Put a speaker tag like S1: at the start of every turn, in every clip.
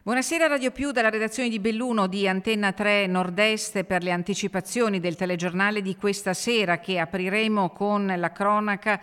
S1: Buonasera Radio Più dalla redazione di Belluno di Antenna 3 Nord-Est per le anticipazioni del telegiornale di questa sera, che apriremo con la cronaca,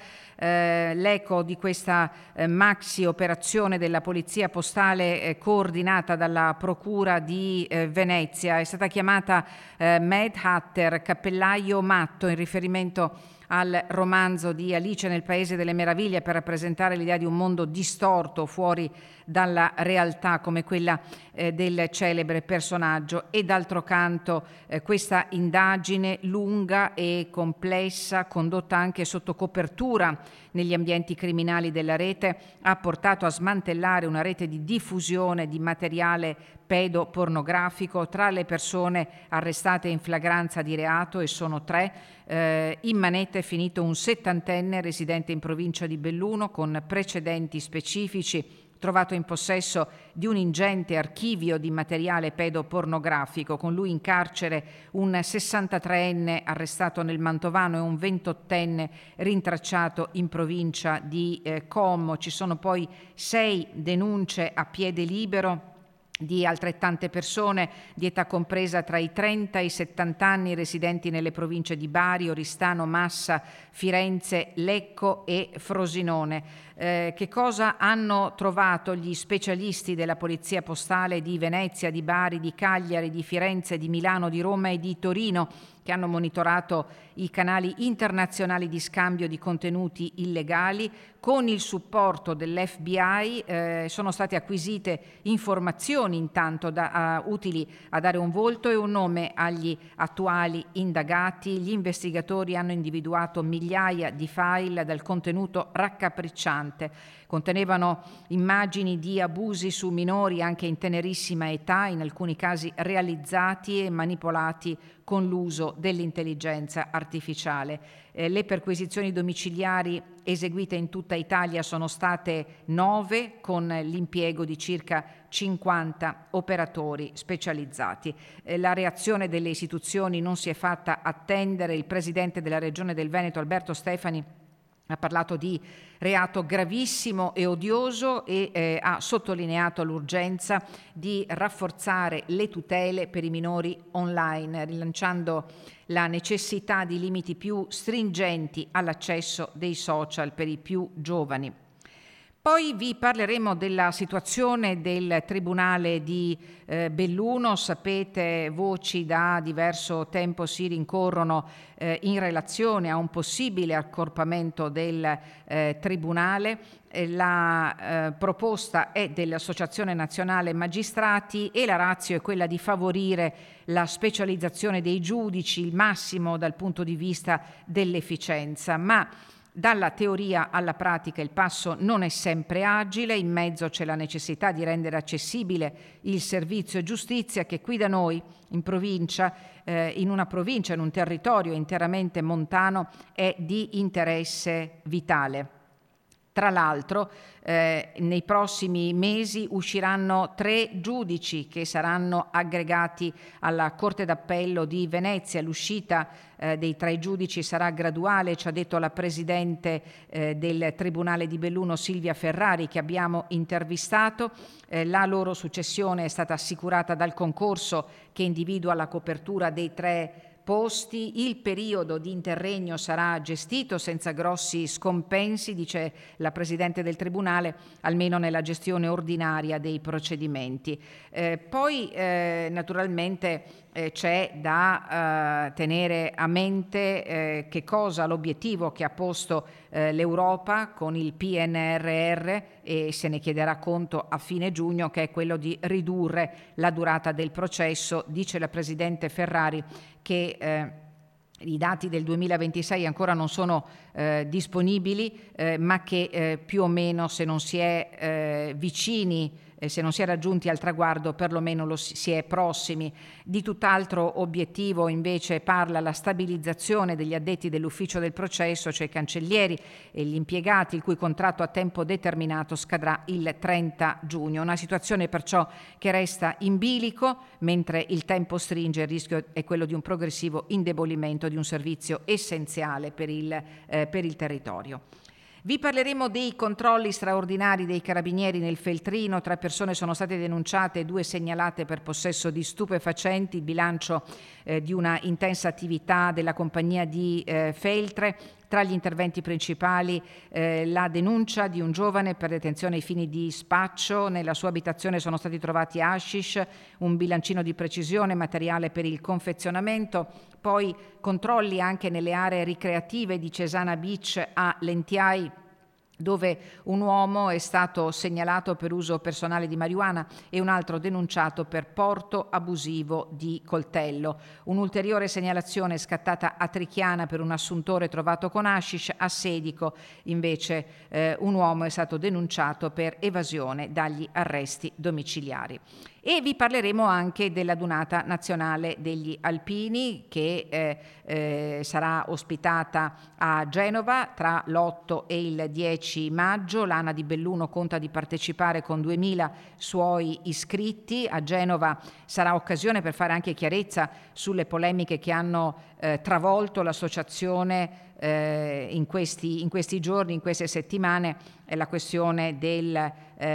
S1: l'eco di questa maxi operazione della Polizia Postale coordinata dalla Procura di Venezia. È stata chiamata Mad Hatter, cappellaio matto, in riferimento al romanzo di Alice nel Paese delle Meraviglie, per rappresentare l'idea di un mondo distorto fuori dalla realtà come quella del celebre personaggio. E d'altro canto questa indagine lunga e complessa, condotta anche sotto copertura negli ambienti criminali della rete, ha portato a smantellare una rete di diffusione di materiale pedopornografico. Tra le persone arrestate in flagranza di reato, e sono 3, in manette è finito un 70enne residente in provincia di Belluno con precedenti specifici, trovato in possesso di un ingente archivio di materiale pedopornografico. Con lui in carcere un 63enne arrestato nel Mantovano e un 28enne rintracciato in provincia di Como. Ci sono poi 6 denunce a piede libero di altrettante persone di età compresa tra i 30 e i 70 anni, residenti nelle province di Bari, Oristano, Massa, Firenze, Lecco e Frosinone. Che cosa hanno trovato gli specialisti della Polizia Postale di Venezia, di Bari, di Cagliari, di Firenze, di Milano, di Roma e di Torino, che hanno monitorato i canali internazionali di scambio di contenuti illegali? Con il supporto dell'FBI sono state acquisite informazioni intanto utili a dare un volto e un nome agli attuali indagati. Gli investigatori hanno individuato migliaia di file dal contenuto raccapricciante. Contenevano immagini di abusi su minori anche in tenerissima età, in alcuni casi realizzati e manipolati con l'uso dell'intelligenza artificiale. Le perquisizioni domiciliari eseguite in tutta Italia sono state 9, con l'impiego di circa 50 operatori specializzati. La reazione delle istituzioni non si è fatta attendere. Il presidente della Regione del Veneto, Alberto Stefani, ha parlato di reato gravissimo e odioso e ha sottolineato l'urgenza di rafforzare le tutele per i minori online, rilanciando la necessità di limiti più stringenti all'accesso dei social per i più giovani. Poi vi parleremo della situazione del Tribunale di Belluno. Sapete, voci da diverso tempo si rincorrono in relazione a un possibile accorpamento del Tribunale. La proposta è dell'Associazione Nazionale Magistrati e la ratio è quella di favorire la specializzazione dei giudici, il massimo dal punto di vista dell'efficienza, ma dalla teoria alla pratica il passo non è sempre agile. In mezzo c'è la necessità di rendere accessibile il servizio giustizia, che qui da noi in provincia, in un territorio interamente montano, è di interesse vitale. Tra l'altro, nei prossimi mesi usciranno 3 giudici che saranno aggregati alla Corte d'Appello di Venezia. L'uscita dei 3 giudici sarà graduale, ci ha detto la Presidente del Tribunale di Belluno, Silvia Ferrari, che abbiamo intervistato. La loro successione è stata assicurata dal concorso che individua la copertura dei 3 posti. Il periodo di interregno sarà gestito senza grossi scompensi, dice la Presidente del Tribunale, almeno nella gestione ordinaria dei procedimenti. Poi naturalmente c'è da tenere a mente che cosa l'obiettivo che ha posto l'Europa con il PNRR, e se ne chiederà conto a fine giugno, che è quello di ridurre la durata del processo. Dice la Presidente Ferrari che i dati del 2026 ancora non sono disponibili, ma che più o meno, se non si è vicini, se non si è raggiunti al traguardo, perlomeno si è prossimi. Di tutt'altro obiettivo invece parla la stabilizzazione degli addetti dell'ufficio del processo, cioè i cancellieri e gli impiegati, il cui contratto a tempo determinato scadrà il 30 giugno. Una situazione perciò che resta in bilico, mentre il tempo stringe. Il rischio è quello di un progressivo indebolimento di un servizio essenziale per il territorio. Vi parleremo dei controlli straordinari dei carabinieri nel Feltrino. 3 persone sono state denunciate e 2 segnalate per possesso di stupefacenti, il bilancio di una intensa attività della compagnia di Feltre. Tra gli interventi principali la denuncia di un giovane per detenzione ai fini di spaccio. Nella sua abitazione sono stati trovati hashish, un bilancino di precisione, materiale per il confezionamento. Poi controlli anche nelle aree ricreative di Cesana Beach a Lentiai, dove un uomo è stato segnalato per uso personale di marijuana e un altro denunciato per porto abusivo di coltello. Un'ulteriore segnalazione scattata a Trichiana per un assuntore trovato con hashish. A Sedico invece un uomo è stato denunciato per evasione dagli arresti domiciliari. E vi parleremo anche della Dunata Nazionale degli Alpini che sarà ospitata a Genova tra l'8 e il 10 maggio. L'ANA di Belluno conta di partecipare con 2000 suoi iscritti. A Genova sarà occasione per fare anche chiarezza sulle polemiche che hanno travolto l'associazione in questi giorni, in queste settimane. È la questione del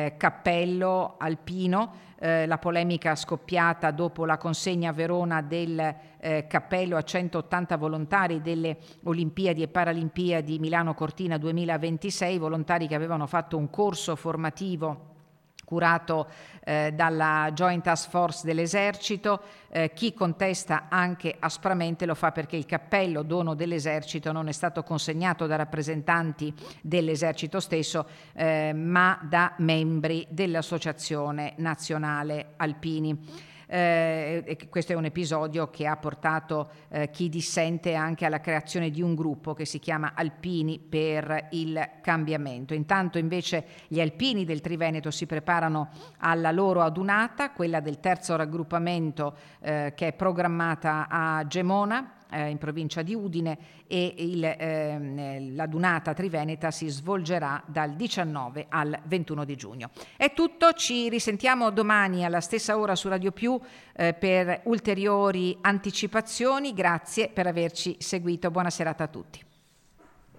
S1: cappello alpino, la polemica scoppiata dopo la consegna a Verona del cappello a 180 volontari delle Olimpiadi e Paralimpiadi Milano Cortina 2026, volontari che avevano fatto un corso formativo curato dalla Joint Task Force dell'Esercito. Chi contesta anche aspramente lo fa perché il cappello, dono dell'Esercito, non è stato consegnato da rappresentanti dell'Esercito stesso, ma da membri dell'Associazione Nazionale Alpini. Questo è un episodio che ha portato chi dissente anche alla creazione di un gruppo che si chiama Alpini per il Cambiamento. Intanto invece gli alpini del Triveneto si preparano alla loro adunata, quella del terzo raggruppamento che è programmata a Gemona in provincia di Udine, e l'adunata triveneta si svolgerà dal 19 al 21 di giugno. È tutto, ci risentiamo domani alla stessa ora su Radio Più per ulteriori anticipazioni. Grazie per averci seguito, buona serata a tutti.